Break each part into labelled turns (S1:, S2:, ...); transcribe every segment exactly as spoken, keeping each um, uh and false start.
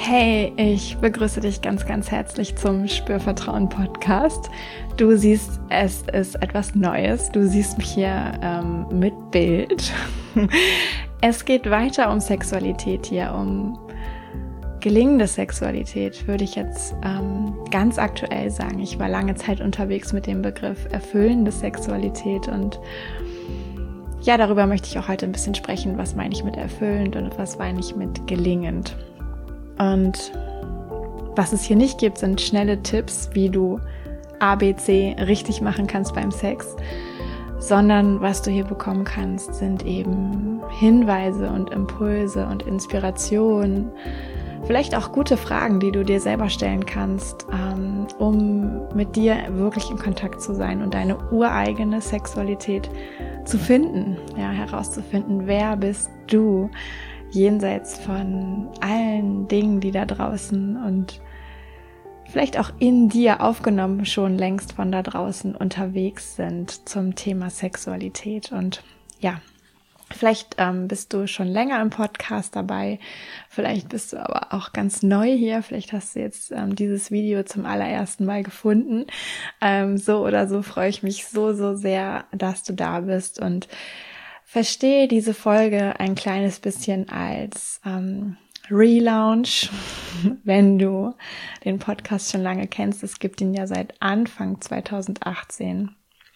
S1: Hey, ich begrüße dich ganz, ganz herzlich zum Spürvertrauen-Podcast. Du siehst, es ist etwas Neues. Du siehst mich hier ähm, mit Bild. Es geht weiter um Sexualität hier, um gelingende Sexualität, würde ich jetzt ähm, ganz aktuell sagen. Ich war lange Zeit unterwegs mit dem Begriff erfüllende Sexualität und ja, darüber möchte ich auch heute ein bisschen sprechen. Was meine ich mit erfüllend und was meine ich mit gelingend? Und was es hier nicht gibt, sind schnelle Tipps, wie du A, B, C richtig machen kannst beim Sex, sondern was du hier bekommen kannst, sind eben Hinweise und Impulse und Inspiration, vielleicht auch gute Fragen, die du dir selber stellen kannst, um mit dir wirklich in Kontakt zu sein und deine ureigene Sexualität zu finden, ja, herauszufinden, wer bist du, jenseits von allen Dingen, die da draußen und vielleicht auch in dir aufgenommen schon längst von da draußen unterwegs sind zum Thema Sexualität. Und ja, vielleicht ähm, bist du schon länger im Podcast dabei, vielleicht bist du aber auch ganz neu hier, vielleicht hast du jetzt ähm, dieses Video zum allerersten Mal gefunden. Ähm, so oder so freue ich mich so, so sehr, dass du da bist und verstehe diese Folge ein kleines bisschen als ähm, Relaunch, wenn du den Podcast schon lange kennst. Es gibt ihn ja seit Anfang zwanzig achtzehn.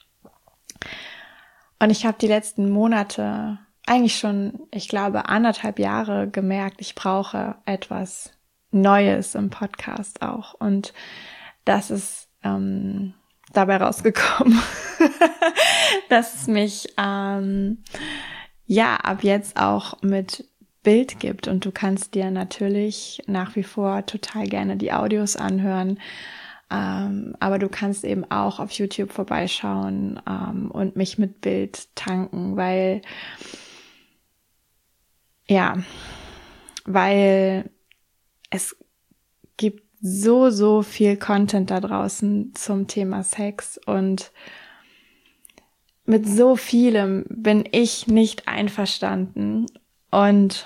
S1: Und ich habe die letzten Monate, eigentlich schon, ich glaube, anderthalb Jahre gemerkt, ich brauche etwas Neues im Podcast auch. Und das ist ähm, dabei rausgekommen, dass es mich ähm, ja ab jetzt auch mit Bild gibt und du kannst dir natürlich nach wie vor total gerne die Audios anhören, ähm, aber du kannst eben auch auf YouTube vorbeischauen ähm, und mich mit Bild tanken, weil ja, weil es gibt so, so viel Content da draußen zum Thema Sex und mit so vielem bin ich nicht einverstanden und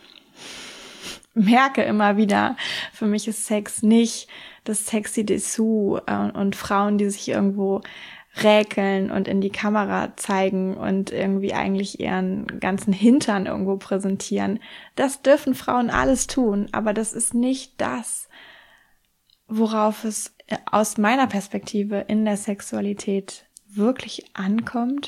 S1: merke immer wieder, für mich ist Sex nicht das sexy Dessous und Frauen, die sich irgendwo räkeln und in die Kamera zeigen und irgendwie eigentlich ihren ganzen Hintern irgendwo präsentieren. Das dürfen Frauen alles tun, aber das ist nicht das, worauf es aus meiner Perspektive in der Sexualität wirklich ankommt.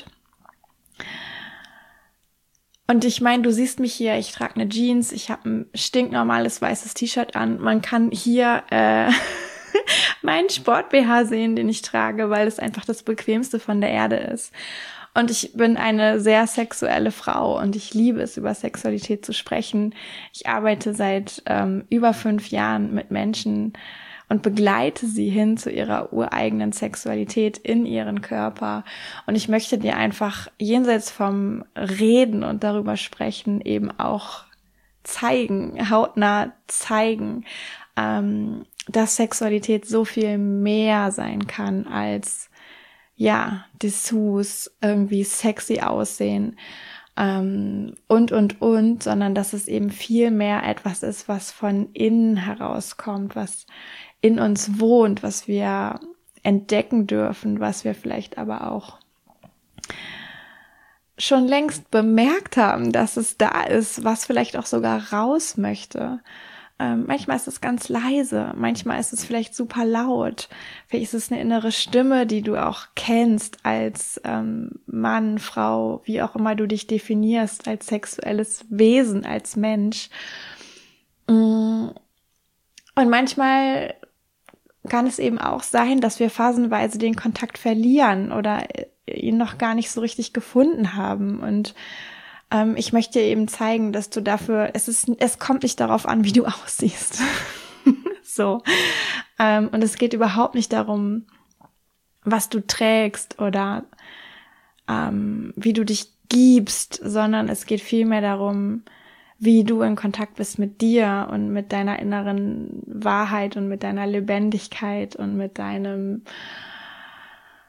S1: Und ich meine, du siehst mich hier, ich trage eine Jeans, ich habe ein stinknormales weißes T-Shirt an. Man kann hier äh, meinen Sport-B H sehen, den ich trage, weil es einfach das Bequemste von der Erde ist. Und ich bin eine sehr sexuelle Frau und ich liebe es, über Sexualität zu sprechen. Ich arbeite seit ähm, über fünf Jahren mit Menschen und begleite sie hin zu ihrer ureigenen Sexualität in ihren Körper. Und ich möchte dir einfach jenseits vom Reden und darüber sprechen eben auch zeigen, hautnah zeigen, ähm, dass Sexualität so viel mehr sein kann als, ja, Dessous, irgendwie sexy aussehen ähm, und, und, und, sondern dass es eben viel mehr etwas ist, was von innen herauskommt, was in uns wohnt, was wir entdecken dürfen, was wir vielleicht aber auch schon längst bemerkt haben, dass es da ist, was vielleicht auch sogar raus möchte. Ähm, manchmal ist es ganz leise, manchmal ist es vielleicht super laut, vielleicht ist es eine innere Stimme, die du auch kennst als ähm, Mann, Frau, wie auch immer du dich definierst, als sexuelles Wesen, als Mensch. Und manchmal kann es eben auch sein, dass wir phasenweise den Kontakt verlieren oder ihn noch gar nicht so richtig gefunden haben. Und ähm, ich möchte dir eben zeigen, dass du dafür, es ist, es kommt nicht darauf an, wie du aussiehst. so. Ähm, und es geht überhaupt nicht darum, was du trägst oder ähm, wie du dich gibst, sondern es geht vielmehr darum, wie du in Kontakt bist mit dir und mit deiner inneren Wahrheit und mit deiner Lebendigkeit und mit deinem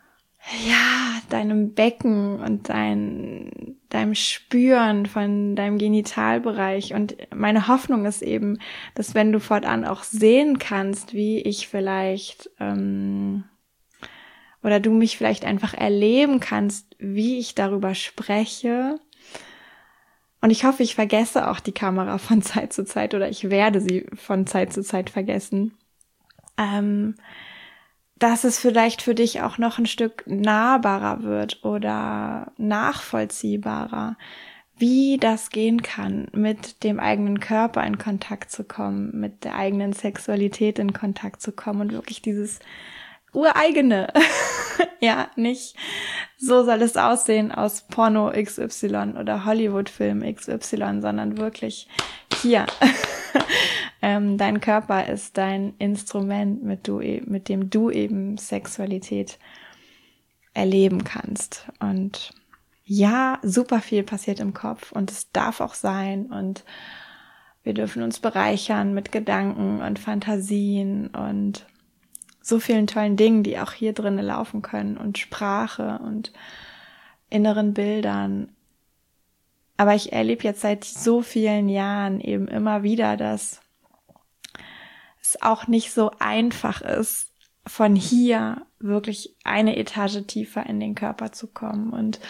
S1: ja, deinem Becken und dein, deinem Spüren von deinem Genitalbereich. Und meine Hoffnung ist eben, dass wenn du fortan auch sehen kannst, wie ich vielleicht, ähm, oder du mich vielleicht einfach erleben kannst, wie ich darüber spreche. Und ich hoffe, ich vergesse auch die Kamera von Zeit zu Zeit oder ich werde sie von Zeit zu Zeit vergessen. Ähm, dass es vielleicht für dich auch noch ein Stück nahbarer wird oder nachvollziehbarer, wie das gehen kann, mit dem eigenen Körper in Kontakt zu kommen, mit der eigenen Sexualität in Kontakt zu kommen und wirklich dieses ureigene, ja, nicht so soll es aussehen aus Porno X Y oder Hollywood-Film X Y, sondern wirklich hier. ähm, dein Körper ist dein Instrument, mit, du, mit dem du eben Sexualität erleben kannst. Und ja, super viel passiert im Kopf und es darf auch sein und wir dürfen uns bereichern mit Gedanken und Fantasien und so vielen tollen Dingen, die auch hier drinnen laufen können und Sprache und inneren Bildern. Aber ich erlebe jetzt seit so vielen Jahren eben immer wieder, dass es auch nicht so einfach ist, von hier wirklich eine Etage tiefer in den Körper zu kommen. Und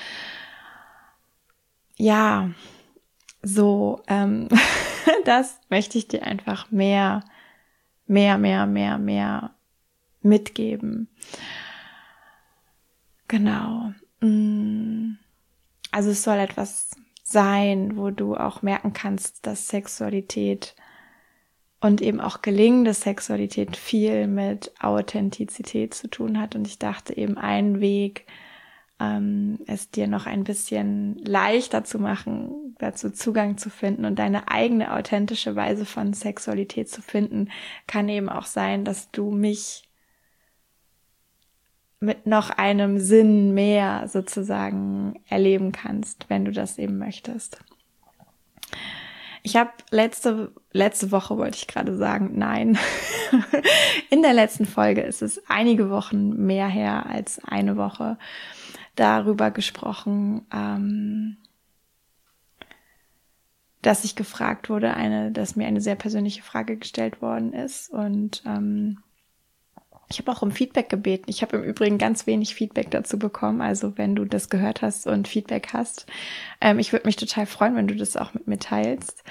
S1: ja, so, ähm, das möchte ich dir einfach mehr, mehr, mehr, mehr, mehr mitgeben. Genau. Also es soll etwas sein, wo du auch merken kannst, dass Sexualität und eben auch gelingende Sexualität viel mit Authentizität zu tun hat. Und ich dachte eben, ein Weg, ähm, es dir noch ein bisschen leichter zu machen, dazu Zugang zu finden und deine eigene authentische Weise von Sexualität zu finden, kann eben auch sein, dass du mich mit noch einem Sinn mehr sozusagen erleben kannst, wenn du das eben möchtest. Ich habe letzte letzte Woche, wollte ich gerade sagen, nein, in der letzten Folge ist es einige Wochen mehr her als eine Woche, darüber gesprochen, ähm, dass ich gefragt wurde, eine, dass mir eine sehr persönliche Frage gestellt worden ist und ähm, ich habe auch um Feedback gebeten. Ich habe im Übrigen ganz wenig Feedback dazu bekommen. Also wenn du das gehört hast und Feedback hast, ähm, ich würde mich total freuen, wenn du das auch mit mir teilst.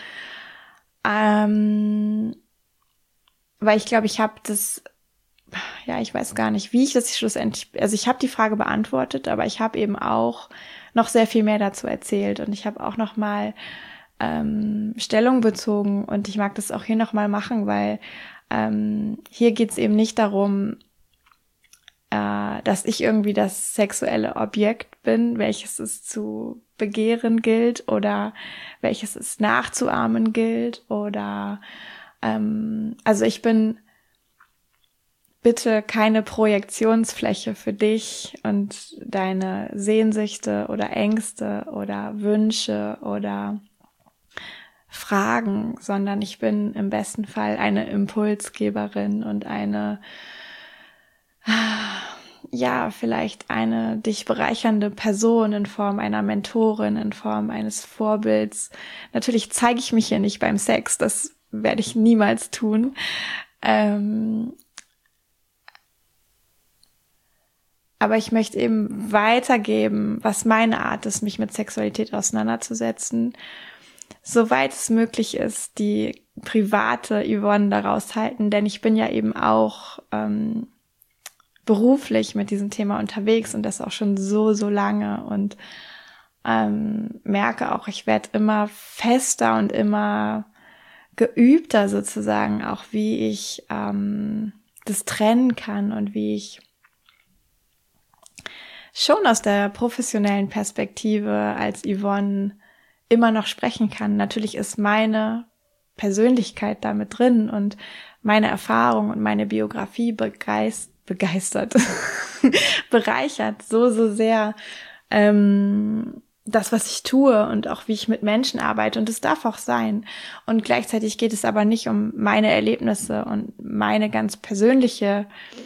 S1: Ähm, weil ich glaube, ich habe das, ja, ich weiß gar nicht, wie ich das schlussendlich, also ich habe die Frage beantwortet, aber ich habe eben auch noch sehr viel mehr dazu erzählt und ich habe auch noch mal ähm, Stellung bezogen und ich mag das auch hier noch mal machen, weil Ähm, hier geht's eben nicht darum, äh, dass ich irgendwie das sexuelle Objekt bin, welches es zu begehren gilt oder welches es nachzuahmen gilt oder ähm, also ich bin bitte keine Projektionsfläche für dich und deine Sehnsüchte oder Ängste oder Wünsche oder Fragen, sondern ich bin im besten Fall eine Impulsgeberin und eine, ja, vielleicht eine dich bereichernde Person in Form einer Mentorin, in Form eines Vorbilds. Natürlich zeige ich mich hier nicht beim Sex, das werde ich niemals tun. Ähm, aber ich möchte eben weitergeben, was meine Art ist, mich mit Sexualität auseinanderzusetzen, soweit es möglich ist, die private Yvonne daraus halten, denn ich bin ja eben auch ähm, beruflich mit diesem Thema unterwegs und das auch schon so, so lange und ähm, merke auch, ich werde immer fester und immer geübter sozusagen, auch wie ich ähm, das trennen kann und wie ich schon aus der professionellen Perspektive als Yvonne immer noch sprechen kann. Natürlich ist meine Persönlichkeit damit drin und meine Erfahrung und meine Biografie begeist, begeistert, bereichert so, so sehr ähm, das, was ich tue und auch wie ich mit Menschen arbeite und es darf auch sein. Und gleichzeitig geht es aber nicht um meine Erlebnisse und meine ganz persönliche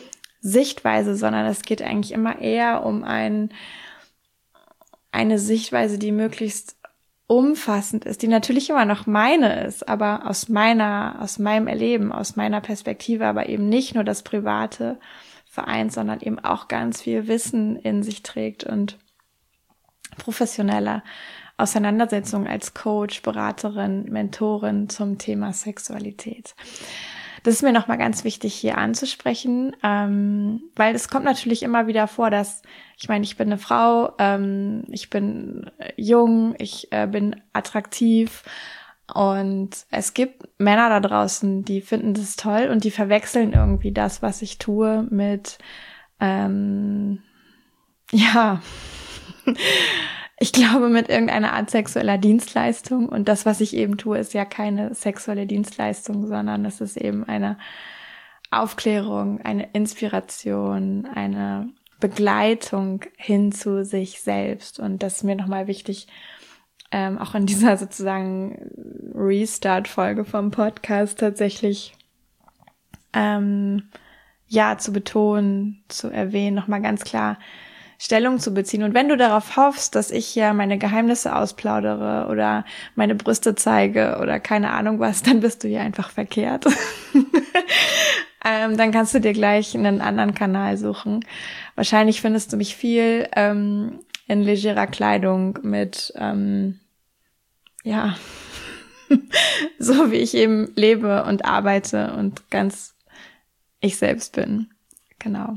S1: Sichtweise, sondern es geht eigentlich immer eher um ein, eine Sichtweise, die möglichst umfassend ist, die natürlich immer noch meine ist, aber aus meiner, aus meinem Erleben, aus meiner Perspektive, aber eben nicht nur das Private vereint, sondern eben auch ganz viel Wissen in sich trägt und professionelle Auseinandersetzung als Coach, Beraterin, Mentorin zum Thema Sexualität. Das ist mir nochmal ganz wichtig hier anzusprechen, ähm, weil es kommt natürlich immer wieder vor, dass, ich meine, ich bin eine Frau, ähm, ich bin jung, ich äh, bin attraktiv und es gibt Männer da draußen, die finden das toll und die verwechseln irgendwie das, was ich tue, mit, ähm, ja, ich glaube, mit irgendeiner Art sexueller Dienstleistung. Und das, was ich eben tue, ist ja keine sexuelle Dienstleistung, sondern es ist eben eine Aufklärung, eine Inspiration, eine Begleitung hin zu sich selbst. Und das ist mir nochmal wichtig, ähm, auch in dieser sozusagen Restart-Folge vom Podcast tatsächlich ähm, ja zu betonen, zu erwähnen, nochmal ganz klar Stellung zu beziehen. Und wenn du darauf hoffst, dass ich hier meine Geheimnisse ausplaudere oder meine Brüste zeige oder keine Ahnung was, dann bist du hier einfach verkehrt. ähm, dann kannst du dir gleich einen anderen Kanal suchen. Wahrscheinlich findest du mich viel ähm, in legerer Kleidung mit, ähm, ja, so wie ich eben lebe und arbeite und ganz ich selbst bin. Genau.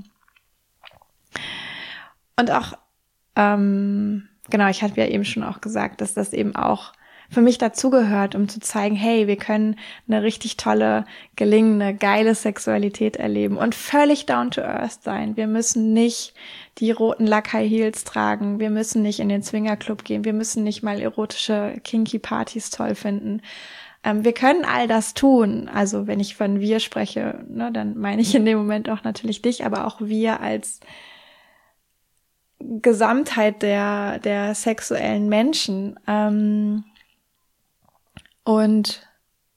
S1: Und auch, ähm, genau, ich hatte ja eben schon auch gesagt, dass das eben auch für mich dazugehört, um zu zeigen, hey, wir können eine richtig tolle, gelingende, geile Sexualität erleben und völlig down to earth sein. Wir müssen nicht die roten Lack-High Heels tragen, wir müssen nicht in den Swingerclub gehen, wir müssen nicht mal erotische Kinky-Partys toll finden. Ähm, wir können all das tun. Also wenn ich von wir spreche, ne, dann meine ich in dem Moment auch natürlich dich, aber auch wir als Gesamtheit der der sexuellen Menschen. Ähm, und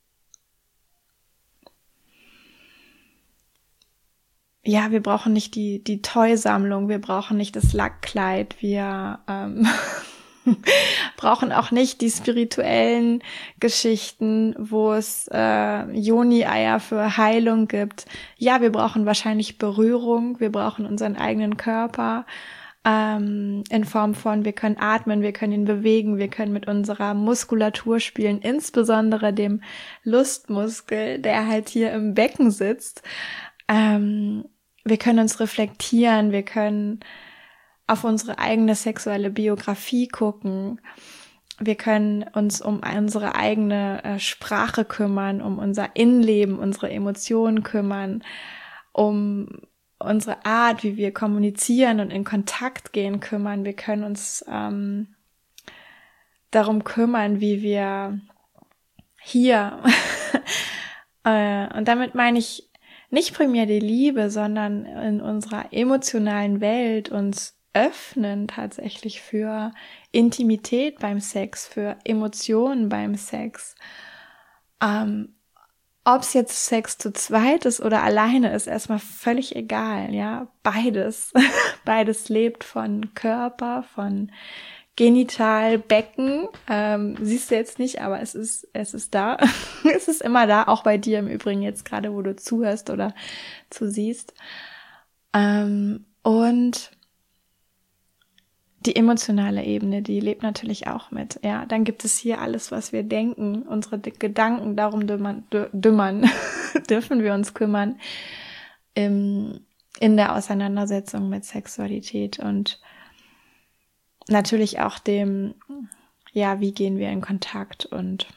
S1: ja, wir brauchen nicht die die Toy-Sammlung, wir brauchen nicht das Lackkleid, wir ähm, brauchen auch nicht die spirituellen Geschichten, wo es äh, Yoni-Eier für Heilung gibt. Ja, wir brauchen wahrscheinlich Berührung, wir brauchen unseren eigenen Körper, Ähm, in Form von, wir können atmen, wir können ihn bewegen, wir können mit unserer Muskulatur spielen, insbesondere dem Lustmuskel, der halt hier im Becken sitzt. Ähm, wir können uns reflektieren, wir können auf unsere eigene sexuelle Biografie gucken, wir können uns um unsere eigene äh, Sprache kümmern, um unser Innenleben, unsere Emotionen kümmern, um unsere Art, wie wir kommunizieren und in Kontakt gehen, kümmern. Wir können uns ähm, darum kümmern, wie wir hier äh, und damit meine ich nicht primär die Liebe, sondern in unserer emotionalen Welt uns öffnen tatsächlich für Intimität beim Sex, für Emotionen beim Sex. Ähm, Ob es jetzt Sex zu zweit ist oder alleine, ist erstmal völlig egal, ja. Beides. Beides lebt von Körper, von Genital, Becken. Ähm, siehst du jetzt nicht, aber es ist, es ist da. Es ist immer da, auch bei dir im Übrigen jetzt gerade, wo du zuhörst oder zusiehst. Ähm, und die emotionale Ebene, die lebt natürlich auch mit. Ja, dann gibt es hier alles, was wir denken, unsere Gedanken, darum dümmern, dümmern dürfen wir uns kümmern im, in der Auseinandersetzung mit Sexualität und natürlich auch dem, ja, wie gehen wir in Kontakt und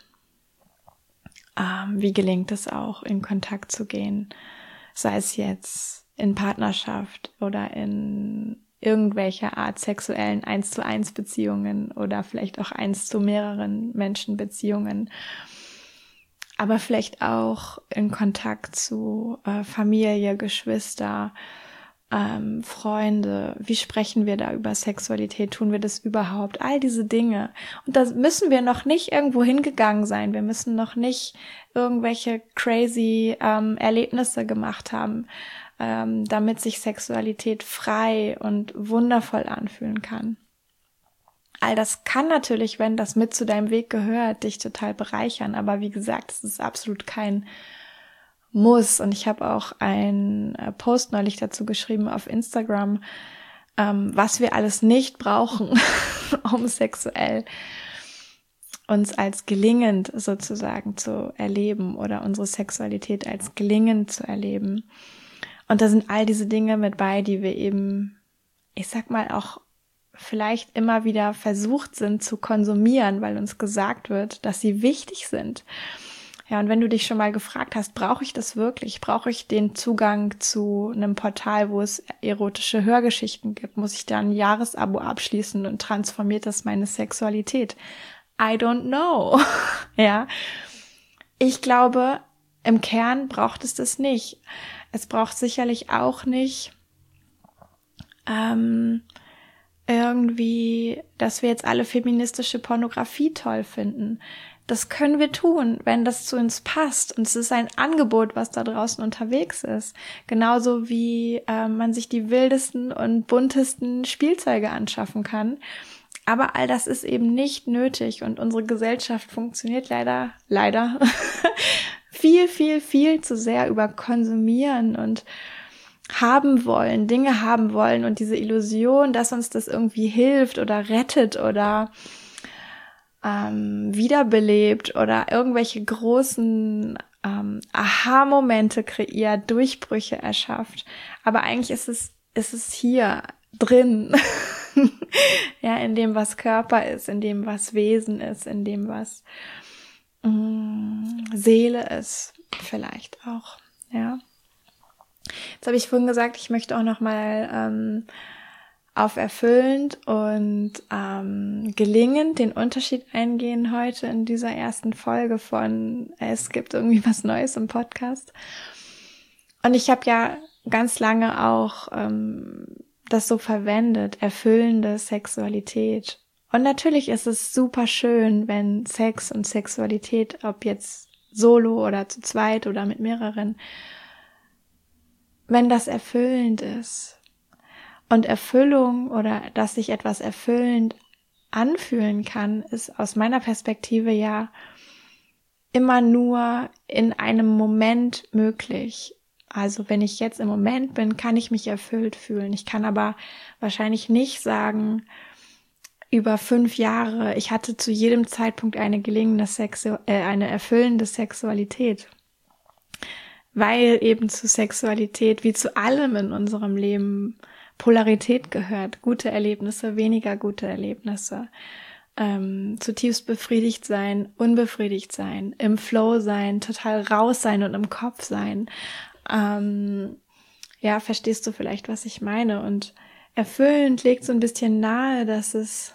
S1: ähm, wie gelingt es auch, in Kontakt zu gehen, sei es jetzt in Partnerschaft oder in irgendwelcher Art sexuellen eins zu eins Beziehungen oder vielleicht auch eins zu mehreren Menschen Beziehungen, aber vielleicht auch in Kontakt zu äh, Familie, Geschwister, ähm, Freunde. Wie sprechen wir da über Sexualität? Tun wir das überhaupt? All diese Dinge. Und da müssen wir noch nicht irgendwo hingegangen sein. Wir müssen noch nicht irgendwelche crazy ähm, Erlebnisse gemacht haben. ähm, damit sich Sexualität frei und wundervoll anfühlen kann. All das kann natürlich, wenn das mit zu deinem Weg gehört, dich total bereichern. Aber wie gesagt, es ist absolut kein Muss. Und ich habe auch einen Post neulich dazu geschrieben auf Instagram, ähm, was wir alles nicht brauchen, um sexuell uns als gelingend sozusagen zu erleben oder unsere Sexualität als gelingend zu erleben. Und da sind all diese Dinge mit bei, die wir eben, ich sag mal, auch vielleicht immer wieder versucht sind zu konsumieren, weil uns gesagt wird, dass sie wichtig sind. Ja, und wenn du dich schon mal gefragt hast, brauche ich das wirklich? Brauche ich den Zugang zu einem Portal, wo es erotische Hörgeschichten gibt? Muss ich da ein Jahresabo abschließen und transformiert das meine Sexualität? I don't know. Ja, ich glaube, im Kern braucht es das nicht. Es braucht sicherlich auch nicht ähm, irgendwie, dass wir jetzt alle feministische Pornografie toll finden. Das können wir tun, wenn das zu uns passt. Und es ist ein Angebot, was da draußen unterwegs ist. Genauso wie äh, man sich die wildesten und buntesten Spielzeuge anschaffen kann. Aber all das ist eben nicht nötig. Und unsere Gesellschaft funktioniert leider, leider viel, viel, viel zu sehr über Konsumieren und haben wollen, Dinge haben wollen und diese Illusion, dass uns das irgendwie hilft oder rettet oder ähm, wiederbelebt oder irgendwelche großen ähm, Aha-Momente kreiert, Durchbrüche erschafft. Aber eigentlich ist es, ist es hier drin, ja, in dem, was Körper ist, in dem, was Wesen ist, in dem, was mh, Seele ist, vielleicht auch, ja. Jetzt habe ich vorhin gesagt, ich möchte auch nochmal ähm, auf erfüllend und ähm, gelingend den Unterschied eingehen heute in dieser ersten Folge von Es gibt irgendwie was Neues im Podcast. Und ich habe ja ganz lange auch ähm, das so verwendet, erfüllende Sexualität. Und natürlich ist es super schön, wenn Sex und Sexualität, ob jetzt solo oder zu zweit oder mit mehreren, wenn das erfüllend ist. Und Erfüllung oder dass sich etwas erfüllend anfühlen kann, ist aus meiner Perspektive ja immer nur in einem Moment möglich. Also wenn ich jetzt im Moment bin, kann ich mich erfüllt fühlen. Ich kann aber wahrscheinlich nicht sagen, über fünf Jahre, ich hatte zu jedem Zeitpunkt eine gelingende Sexu- äh, eine erfüllende Sexualität. Weil eben zu Sexualität, wie zu allem in unserem Leben, Polarität gehört. Gute Erlebnisse, weniger gute Erlebnisse. Ähm, zutiefst befriedigt sein, unbefriedigt sein, im Flow sein, total raus sein und im Kopf sein. Ähm, ja, verstehst du vielleicht, was ich meine? Und erfüllend legt so ein bisschen nahe, dass es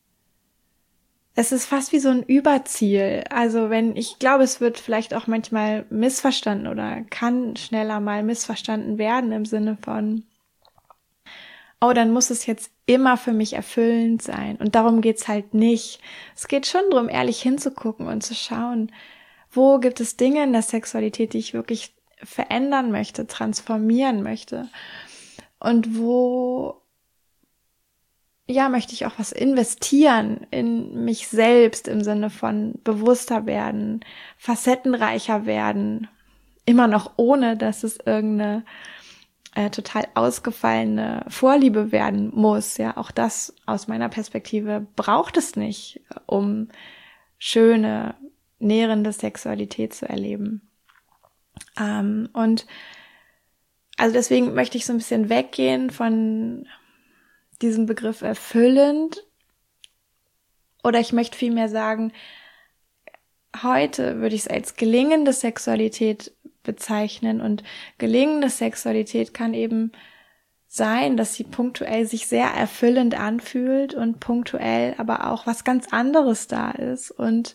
S1: Es ist fast wie so ein Überziel. Also wenn, ich glaube, es wird vielleicht auch manchmal missverstanden oder kann schneller mal missverstanden werden im Sinne von, oh, dann muss es jetzt immer für mich erfüllend sein. Und darum geht's halt nicht. Es geht schon darum, ehrlich hinzugucken und zu schauen, wo gibt es Dinge in der Sexualität, die ich wirklich verändern möchte, transformieren möchte. Und wo ja, möchte ich auch was investieren in mich selbst im Sinne von bewusster werden, facettenreicher werden, immer noch ohne, dass es irgendeine äh, total ausgefallene Vorliebe werden muss. Ja, auch das aus meiner Perspektive braucht es nicht, um schöne, nährende Sexualität zu erleben. Ähm, und also deswegen möchte ich so ein bisschen weggehen von diesen Begriff erfüllend, oder ich möchte vielmehr sagen, heute würde ich es als gelingende Sexualität bezeichnen, und gelingende Sexualität kann eben sein, dass sie punktuell sich sehr erfüllend anfühlt und punktuell aber auch was ganz anderes da ist und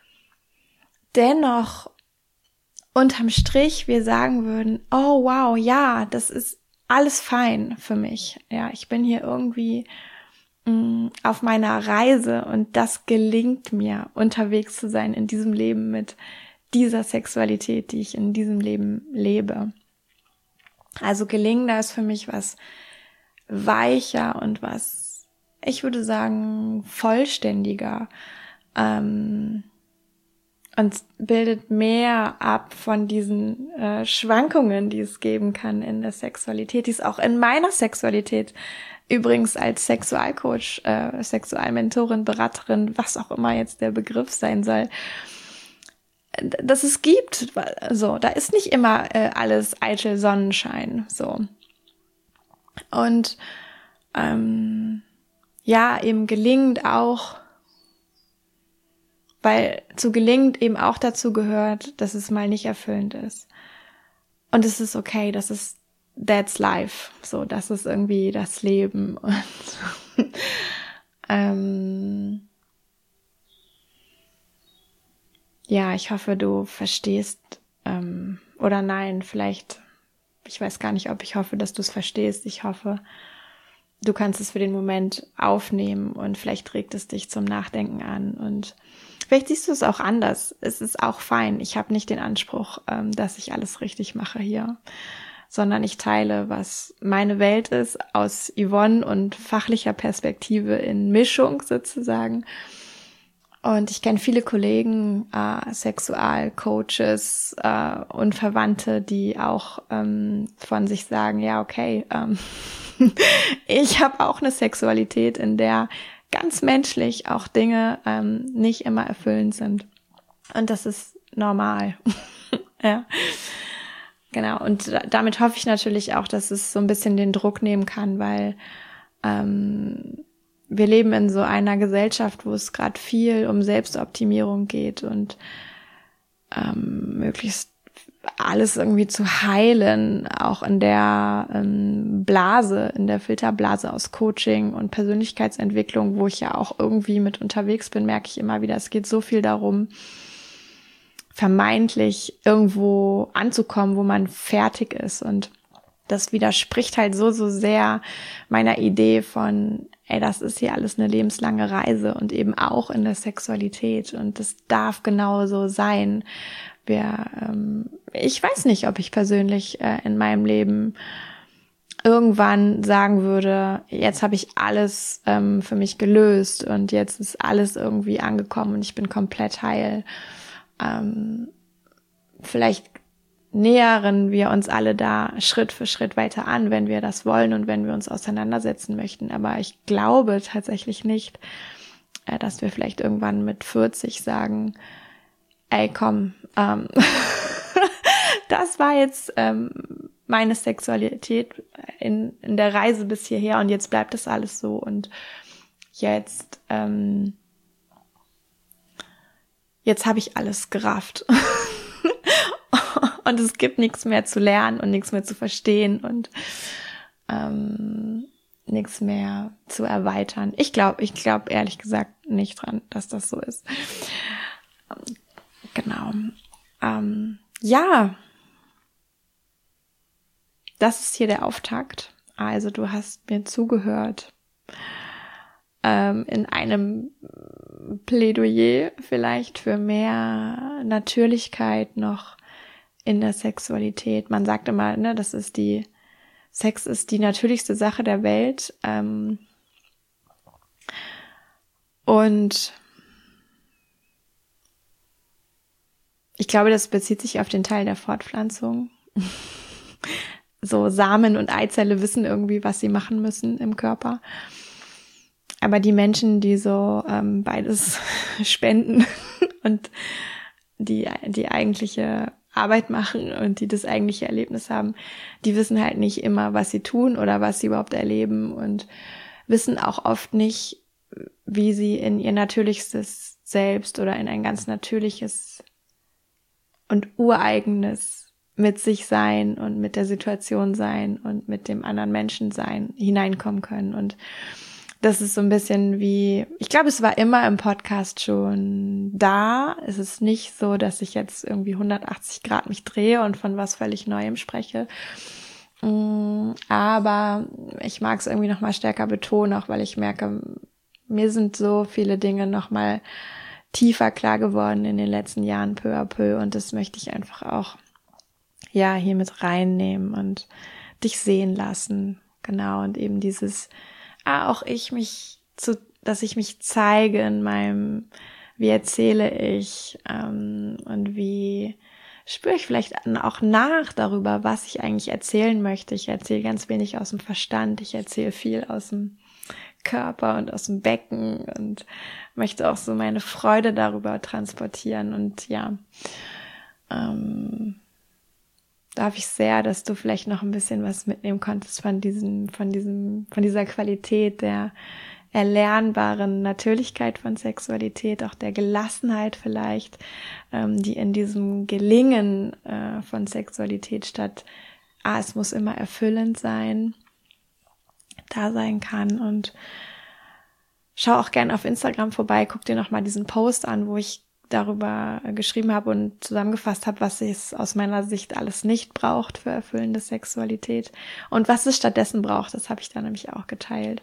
S1: dennoch unterm Strich wir sagen würden, oh wow, ja, das ist alles fein für mich. Ja, ich bin hier irgendwie mh, auf meiner Reise und das gelingt mir, unterwegs zu sein in diesem Leben mit dieser Sexualität, die ich in diesem Leben lebe. Also gelingender ist für mich was weicher und was, ich würde sagen, vollständiger. Ähm, und bildet mehr ab von diesen äh, Schwankungen, die es geben kann in der Sexualität, die es auch in meiner Sexualität übrigens als Sexualcoach, äh, Sexualmentorin, Beraterin, was auch immer jetzt der Begriff sein soll, dass es gibt. So, da ist nicht immer äh, alles eitel Sonnenschein. So. Und ähm, ja, eben gelingt auch, weil zu gelingend eben auch dazu gehört, dass es mal nicht erfüllend ist. Und es ist okay, das ist, that's life. So, das ist irgendwie das Leben. Und ähm, ja, ich hoffe, du verstehst, ähm, oder nein, vielleicht, ich weiß gar nicht, ob ich hoffe, dass du es verstehst. Ich hoffe, du kannst es für den Moment aufnehmen und vielleicht regt es dich zum Nachdenken an und vielleicht siehst du es auch anders. Es ist auch fein. Ich habe nicht den Anspruch, ähm, dass ich alles richtig mache hier, sondern ich teile, was meine Welt ist, aus Yvonne und fachlicher Perspektive in Mischung sozusagen. Und ich kenne viele Kollegen, äh, Sexualcoaches äh, und Verwandte, die auch ähm, von sich sagen, ja, okay, ähm, ich habe auch eine Sexualität, in der ganz menschlich auch Dinge ähm, nicht immer erfüllend sind. Und das ist normal. Ja, genau. Und damit hoffe ich natürlich auch, dass es so ein bisschen den Druck nehmen kann, weil ähm, wir leben in so einer Gesellschaft, wo es gerade viel um Selbstoptimierung geht und ähm, möglichst alles irgendwie zu heilen, auch in der ähm, Blase, in der Filterblase aus Coaching und Persönlichkeitsentwicklung, wo ich ja auch irgendwie mit unterwegs bin, merke ich immer wieder, es geht so viel darum, vermeintlich irgendwo anzukommen, wo man fertig ist. Und das widerspricht halt so, so sehr meiner Idee von, ey, das ist hier alles eine lebenslange Reise und eben auch in der Sexualität. Und das darf genauso sein. Wir, ähm, ich weiß nicht, ob ich persönlich äh, in meinem Leben irgendwann sagen würde, jetzt habe ich alles ähm, für mich gelöst und jetzt ist alles irgendwie angekommen und ich bin komplett heil. Ähm, vielleicht nähern wir uns alle da Schritt für Schritt weiter an, wenn wir das wollen und wenn wir uns auseinandersetzen möchten. Aber ich glaube tatsächlich nicht, äh, dass wir vielleicht irgendwann mit vierzig sagen, ey, komm, ähm, das war jetzt ähm, meine Sexualität in, in der Reise bis hierher und jetzt bleibt das alles so und jetzt, ähm, jetzt habe ich alles gerafft. Und es gibt nichts mehr zu lernen und nichts mehr zu verstehen und ähm, nichts mehr zu erweitern. Ich glaube, ich glaube ehrlich gesagt nicht dran, dass das so ist. Genau. Ähm, ja, das ist hier der Auftakt. Also du hast mir zugehört ähm, in einem Plädoyer vielleicht für mehr Natürlichkeit noch in der Sexualität. Man sagt immer, ne, das ist die, Sex ist die natürlichste Sache der Welt. Ähm, und ich glaube, das bezieht sich auf den Teil der Fortpflanzung. So Samen und Eizelle wissen irgendwie, was sie machen müssen im Körper. Aber die Menschen, die so ähm, beides spenden und die die eigentliche Arbeit machen und die das eigentliche Erlebnis haben, die wissen halt nicht immer, was sie tun oder was sie überhaupt erleben und wissen auch oft nicht, wie sie in ihr natürlichstes Selbst oder in ein ganz natürliches und ureigenes mit sich sein und mit der Situation sein und mit dem anderen Menschen sein hineinkommen können. Und das ist so ein bisschen wie, ich glaube, es war immer im Podcast schon da. Es ist nicht so, dass ich jetzt irgendwie hundertachtzig Grad mich drehe und von was völlig Neuem spreche. Aber ich mag es irgendwie nochmal stärker betonen, auch weil ich merke, mir sind so viele Dinge nochmal tiefer klar geworden in den letzten Jahren peu à peu und das möchte ich einfach auch ja hier mit reinnehmen und dich sehen lassen. Genau, und eben dieses, ah, auch ich mich zu, dass ich mich zeige in meinem, wie erzähle ich ähm, und wie spüre ich vielleicht auch nach darüber, was ich eigentlich erzählen möchte. Ich erzähle ganz wenig aus dem Verstand, ich erzähle viel aus dem Körper und aus dem Becken und möchte auch so meine Freude darüber transportieren. Und ja, ähm, darf ich sehr, dass du vielleicht noch ein bisschen was mitnehmen konntest von diesem, von diesem, von dieser Qualität der erlernbaren Natürlichkeit von Sexualität, auch der Gelassenheit vielleicht, ähm, die in diesem Gelingen äh, von Sexualität statt, ah, es muss immer erfüllend sein, da sein kann. Und schau auch gerne auf Instagram vorbei, guck dir nochmal diesen Post an, wo ich darüber geschrieben habe und zusammengefasst habe, was es aus meiner Sicht alles nicht braucht für erfüllende Sexualität und was es stattdessen braucht. Das habe ich da nämlich auch geteilt.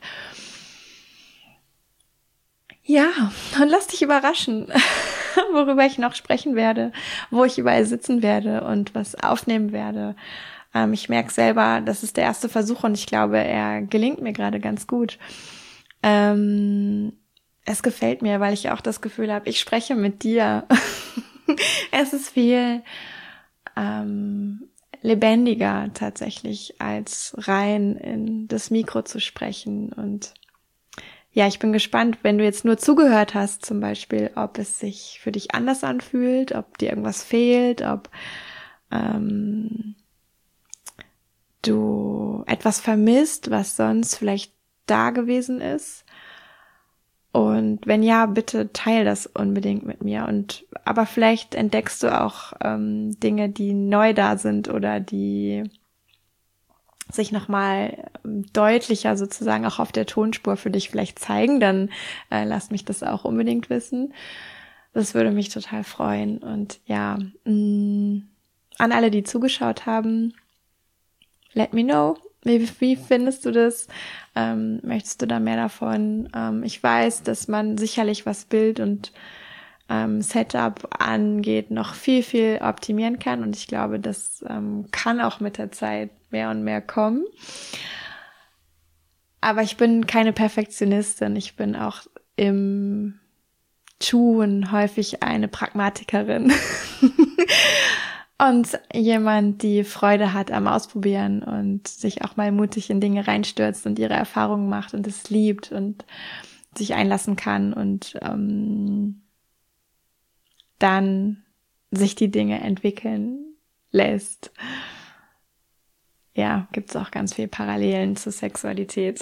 S1: Ja, und lass dich überraschen, worüber ich noch sprechen werde, wo ich überall sitzen werde und was aufnehmen werde. Ähm, ich merke selber, das ist der erste Versuch und ich glaube, er gelingt mir gerade ganz gut. Ähm, es gefällt mir, weil ich auch das Gefühl habe, ich spreche mit dir. Es ist viel ähm, lebendiger tatsächlich, als rein in das Mikro zu sprechen. Und ja, ich bin gespannt, wenn du jetzt nur zugehört hast, zum Beispiel, ob es sich für dich anders anfühlt, ob dir irgendwas fehlt, ob ähm, du etwas vermisst, was sonst vielleicht da gewesen ist. Und wenn ja, bitte teil das unbedingt mit mir. Und aber vielleicht entdeckst du auch ähm, Dinge, die neu da sind oder die sich nochmal deutlicher sozusagen auch auf der Tonspur für dich vielleicht zeigen, dann äh, lass mich das auch unbedingt wissen. Das würde mich total freuen. Und ja, mh, an alle, die zugeschaut haben, let me know. Wie, wie findest du das? Ähm, möchtest du da mehr davon? Ähm, ich weiß, dass man sicherlich, was Bild und ähm, Setup angeht, noch viel, viel optimieren kann. Und ich glaube, das ähm, kann auch mit der Zeit mehr und mehr kommen. Aber ich bin keine Perfektionistin. Ich bin auch im Tun häufig eine Pragmatikerin. Und jemand, die Freude hat am Ausprobieren und sich auch mal mutig in Dinge reinstürzt und ihre Erfahrungen macht und es liebt und sich einlassen kann und ähm, dann sich die Dinge entwickeln lässt. Ja, gibt's auch ganz viel Parallelen zur Sexualität.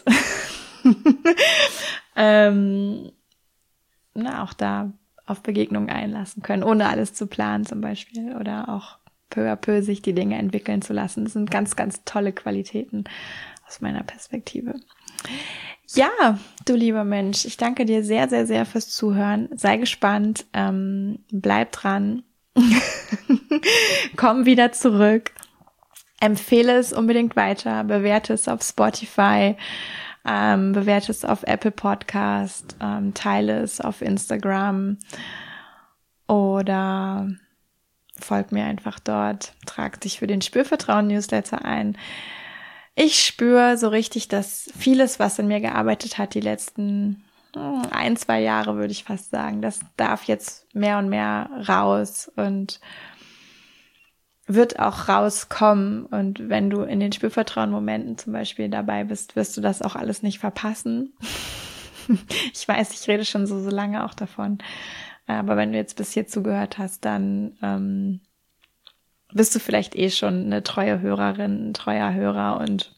S1: ähm, na, auch da auf Begegnungen einlassen können, ohne alles zu planen zum Beispiel oder auch peu à peu sich die Dinge entwickeln zu lassen. Das sind ganz, ganz tolle Qualitäten aus meiner Perspektive. Ja, du lieber Mensch, ich danke dir sehr, sehr, sehr fürs Zuhören. Sei gespannt, ähm, bleib dran, komm wieder zurück, empfehle es unbedingt weiter, bewerte es auf Spotify, ähm, bewerte es auf Apple Podcast, ähm, teile es auf Instagram oder folg mir einfach dort, trag dich für den Spürvertrauen-Newsletter ein. Ich spüre so richtig, dass vieles, was in mir gearbeitet hat, die letzten ein, zwei Jahre, würde ich fast sagen, das darf jetzt mehr und mehr raus und wird auch rauskommen. Und wenn du in den Spürvertrauen-Momenten zum Beispiel dabei bist, wirst du das auch alles nicht verpassen. Ich weiß, ich rede schon so, so lange auch davon. Aber wenn du jetzt bis hier zugehört hast, dann ähm, bist du vielleicht eh schon eine treue Hörerin, ein treuer Hörer und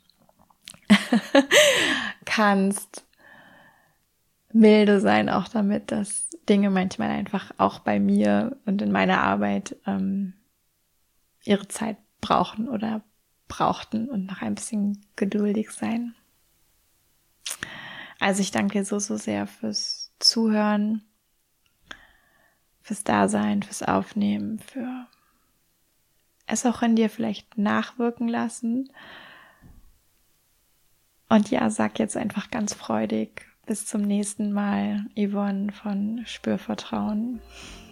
S1: kannst milde sein auch damit, dass Dinge manchmal einfach auch bei mir und in meiner Arbeit ähm, ihre Zeit brauchen oder brauchten und noch ein bisschen geduldig sein. Also ich danke dir so, so sehr fürs Zuhören, fürs Dasein, fürs Aufnehmen, für es auch in dir vielleicht nachwirken lassen. Und ja, sag jetzt einfach ganz freudig, bis zum nächsten Mal, Yvonne von Spürvertrauen.